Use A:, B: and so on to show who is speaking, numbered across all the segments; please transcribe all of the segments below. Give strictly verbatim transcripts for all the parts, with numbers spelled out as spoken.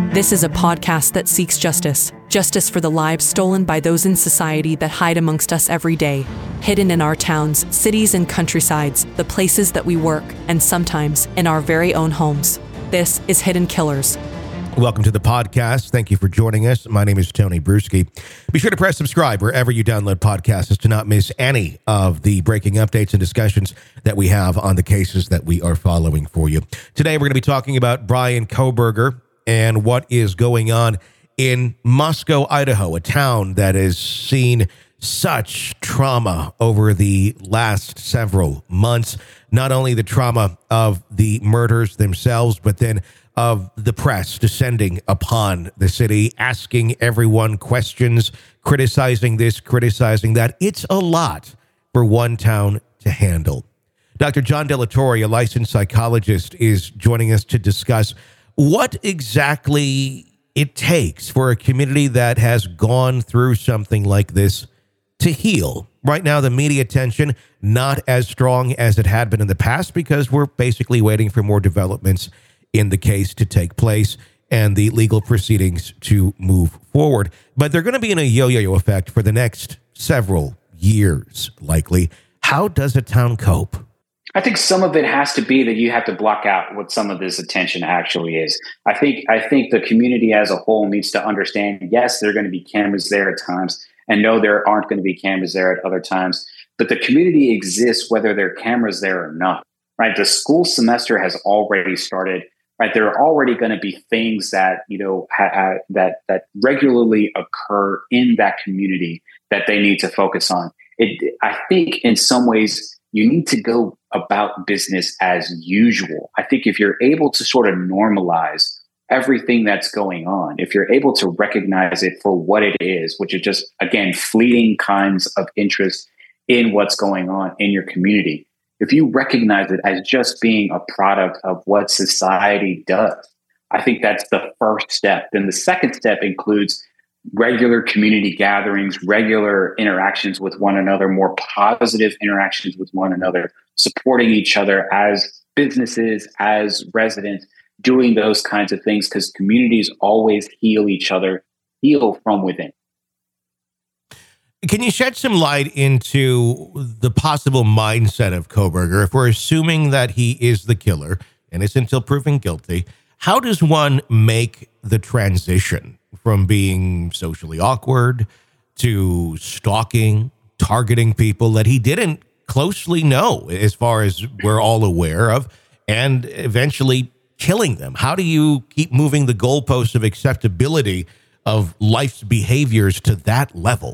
A: This is a podcast that seeks justice. Justice for the lives stolen by those in society that hide amongst us every day. Hidden in our towns, cities, and countrysides, the places that we work, and sometimes in our very own homes. This is Hidden Killers.
B: Welcome to the podcast. Thank you for joining us. My name is Tony Bruschi. Be sure to press subscribe wherever you download podcasts to not miss any of the breaking updates and discussions that we have on the cases that we are following for you. Today, we're going to be talking about Bryan Kohberger and what is going on in Moscow, Idaho, a town that has seen such trauma over the last several months. Not only the trauma of the murders themselves, but then of the press descending upon the city, asking everyone questions, criticizing this, criticizing that. It's a lot for one town to handle. Doctor John Delatorre, a licensed psychologist, is joining us to discuss what exactly it takes for a community that has gone through something like this to heal. Right now, the media attention not as strong as it had been in the past because we're basically waiting for more developments in the case to take place and the legal proceedings to move forward. But they're going to be in a yo-yo effect for the next several years, likely. How does a town cope?
C: I think some of it has to be that you have to block out what some of this attention actually is. I think I think the community as a whole needs to understand, yes, there are going to be cameras there at times, and no, there aren't going to be cameras there at other times. But the community exists whether there are cameras there or not, right? The school semester has already started. Right, there are already going to be things that you know ha- ha- that that regularly occur in that community that they need to focus on. It, I think, in some ways, you need to go about business as usual. I think if you're able to sort of normalize everything that's going on, if you're able to recognize it for what it is, which is just again fleeting kinds of interest in what's going on in your community. If you recognize it as just being a product of what society does, I think that's the first step. Then the second step includes regular community gatherings, regular interactions with one another, more positive interactions with one another, supporting each other as businesses, as residents, doing those kinds of things because communities always heal each other, heal from within.
B: Can you shed some light into the possible mindset of Kohberger? If we're assuming that he is the killer, and it's until proven guilty, how does one make the transition from being socially awkward to stalking, targeting people that he didn't closely know, as far as we're all aware of, and eventually killing them? How do you keep moving the goalposts of acceptability of life's behaviors to that level?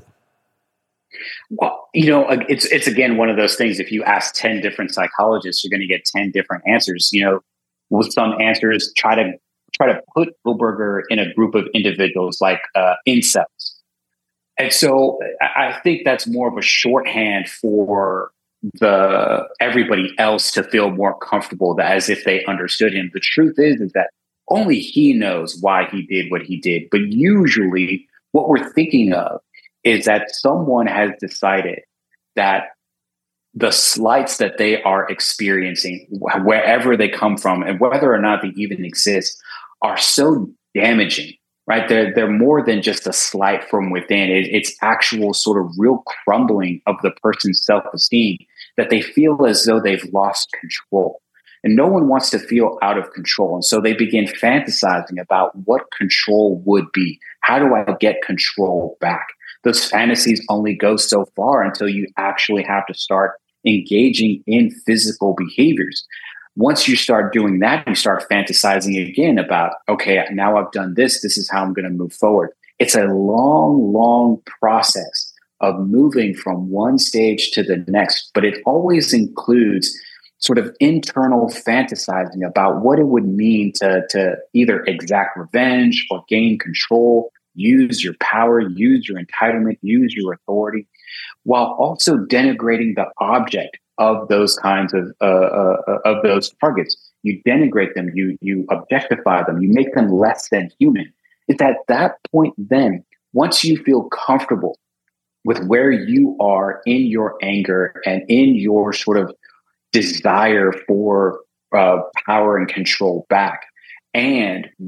C: Well, you know, it's it's again one of those things. If you ask ten different psychologists, you're going to get ten different answers. You know, with some answers, try to try to put Kohberger in a group of individuals like uh, incels, and so I think that's more of a shorthand for the everybody else to feel more comfortable, that as if they understood him. The truth is, is that only he knows why he did what he did. But usually, what we're thinking of is that someone has decided that the slights that they are experiencing, wherever they come from, and whether or not they even exist, are so damaging, right? They're, they're more than just a slight from within. It, it's actual sort of real crumbling of the person's self-esteem that they feel as though they've lost control. And no one wants to feel out of control. And so they begin fantasizing about what control would be. How do I get control back? Those fantasies only go so far until you actually have to start engaging in physical behaviors. Once you start doing that, you start fantasizing again about, okay, now I've done this. This is how I'm going to move forward. It's a long, long process of moving from one stage to the next, but it always includes sort of internal fantasizing about what it would mean to, to either exact revenge or gain control, use your power, use your entitlement, use your authority, while also denigrating the object of those kinds of uh, uh, of those targets. You denigrate them, you you objectify them, you make them less than human. It's at that point then, once you feel comfortable with where you are in your anger and in your sort of desire for uh, power and control back, and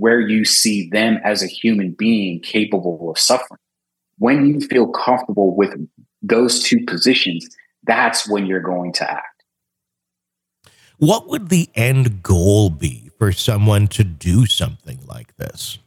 C: where you see them as a human being capable of suffering. When you feel comfortable with those two positions, that's when you're going to act.
B: What would the end goal be for someone to do something like this?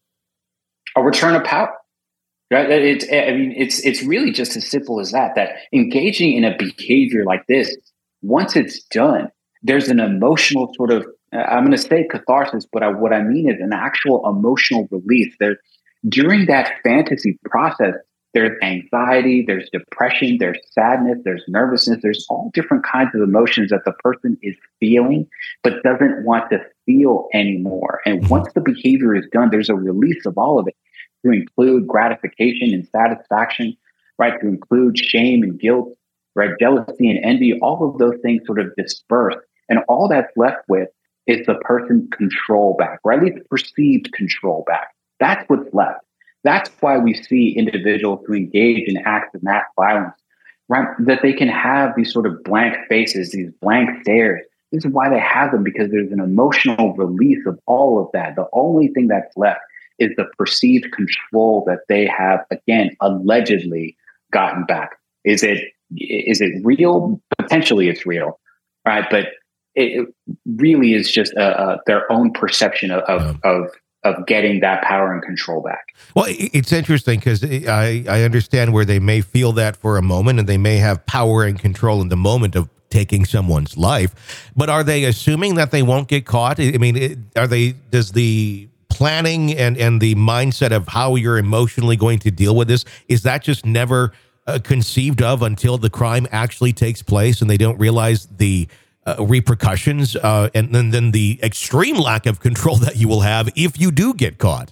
C: A return of power. Right? It's, I mean, it's it's really just as simple as that. That engaging in a behavior like this, once it's done, there's an emotional sort of, I'm going to say catharsis, but I, what I mean is an actual emotional release. There, during that fantasy process, there's anxiety, there's depression, there's sadness, there's nervousness, there's all different kinds of emotions that the person is feeling, but doesn't want to feel anymore. And once the behavior is done, there's a release of all of it, to include gratification and satisfaction, right? To include shame and guilt, right? Jealousy and envy, all of those things sort of disperse. And all that's left with is the person's control back, or at least perceived control back. That's what's left. That's why we see individuals who engage in acts of mass violence, right? That they can have these sort of blank faces, these blank stares. This is why they have them, because there's an emotional release of all of that. The only thing that's left is the perceived control that they have, again, allegedly gotten back. Is it is it real? Potentially it's real, right? But it really is just a, a, their own perception of, of, um. of of getting that power and control back.
B: Well, it's interesting because I, I understand where they may feel that for a moment, and they may have power and control in the moment of taking someone's life. But are they assuming that they won't get caught? I mean, are they, does the planning and, and the mindset of how you're emotionally going to deal with this, is that just never uh, conceived of until the crime actually takes place and they don't realize the Uh, repercussions uh, and then, then the extreme lack of control that you will have if you do get caught?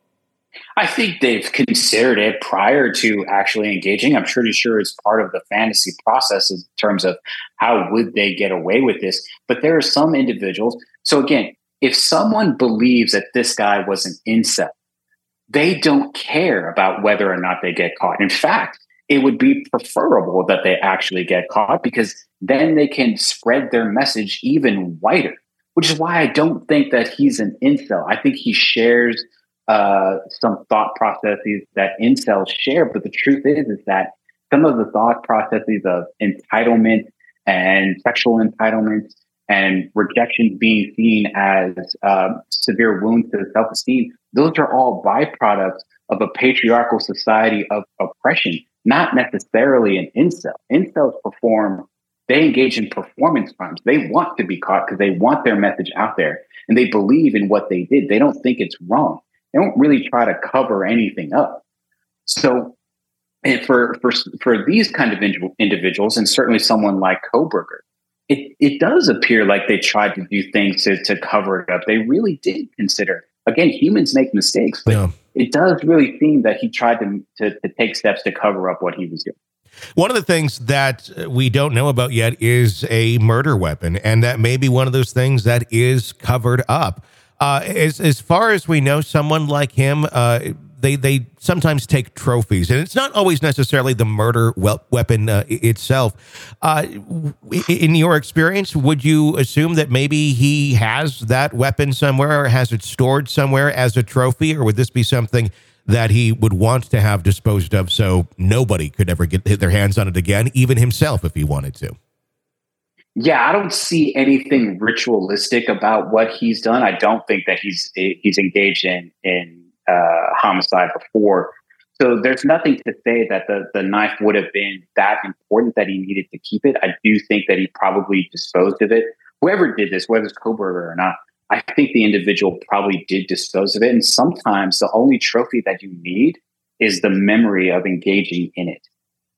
C: I think they've considered it prior to actually engaging. I'm pretty sure it's part of the fantasy process in terms of how would they get away with this. But there are some individuals. So again, if someone believes that this guy was an incel, they don't care about whether or not they get caught. In fact, it would be preferable that they actually get caught, because then they can spread their message even wider, which is why I don't think that he's an incel. I think he shares uh, some thought processes that incels share. But the truth is, is that some of the thought processes of entitlement and sexual entitlement and rejection being seen as uh, severe wounds to self-esteem, those are all byproducts of a patriarchal society of oppression. Not necessarily an incel. Incels perform, they engage in performance crimes. They want to be caught because they want their message out there and they believe in what they did. They don't think it's wrong. They don't really try to cover anything up. So and for, for, for these kind of individuals, and certainly someone like Kohberger, it, it does appear like they tried to do things to, to cover it up. They really did consider. Again, humans make mistakes, but yeah. It does really seem that he tried to, to to take steps to cover up what he was doing.
B: One of the things that we don't know about yet is a murder weapon, and that may be one of those things that is covered up. Uh, as as far as we know, someone like him, uh, they they sometimes take trophies, and it's not always necessarily the murder we- weapon uh, itself. Uh, in your experience, would you assume that maybe he has that weapon somewhere, or has it stored somewhere as a trophy, or would this be something that he would want to have disposed of so nobody could ever get their hands on it again, even himself if he wanted to?
C: Yeah, I don't see anything ritualistic about what he's done. I don't think that he's he's engaged in in uh, homicide before. So there's nothing to say that the, the knife would have been that important that he needed to keep it. I do think that he probably disposed of it. Whoever did this, whether it's Kohberger or not, I think the individual probably did dispose of it. And sometimes the only trophy that you need is the memory of engaging in it.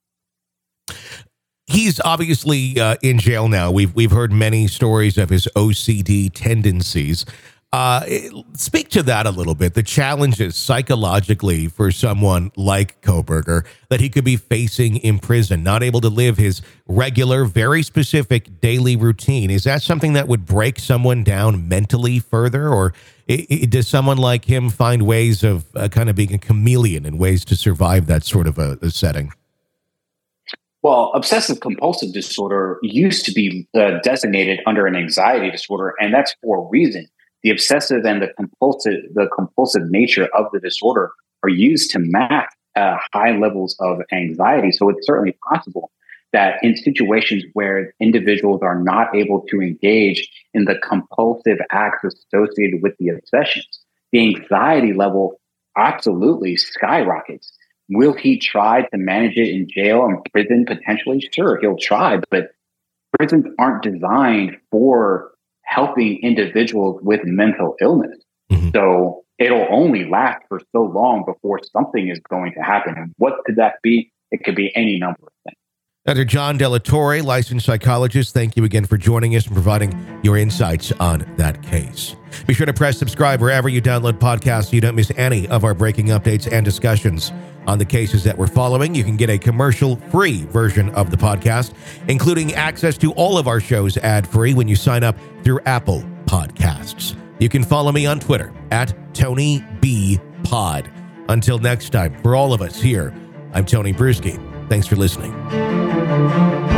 B: He's obviously uh, in jail now. We've we've heard many stories of his O C D tendencies. Uh, speak to that a little bit, the challenges psychologically for someone like Kohberger that he could be facing in prison, not able to live his regular, very specific daily routine. Is that something that would break someone down mentally further? Or it, it, does someone like him find ways of uh, kind of being a chameleon and ways to survive that sort of a, a setting?
C: Well, obsessive compulsive disorder used to be uh, designated under an anxiety disorder, and that's for a reason. The obsessive and the compulsive, the compulsive nature of the disorder are used to mask uh, high levels of anxiety. So it's certainly possible that in situations where individuals are not able to engage in the compulsive acts associated with the obsessions, the anxiety level absolutely skyrockets. Will he try to manage it in jail and prison potentially? Sure, he'll try, but prisons aren't designed for helping individuals with mental illness. Mm-hmm. So it'll only last for so long before something is going to happen. And what could that be? It could be any number of things.
B: Doctor John Delatorre, licensed psychologist, thank you again for joining us and providing your insights on that case. Be sure to press subscribe wherever you download podcasts so you don't miss any of our breaking updates and discussions on the cases that we're following. You can get a commercial-free version of the podcast, including access to all of our shows ad-free when you sign up through Apple Podcasts. You can follow me on Twitter at Tony B Pod. Until next time, for all of us here, I'm Tony Bruschi. Thanks for listening.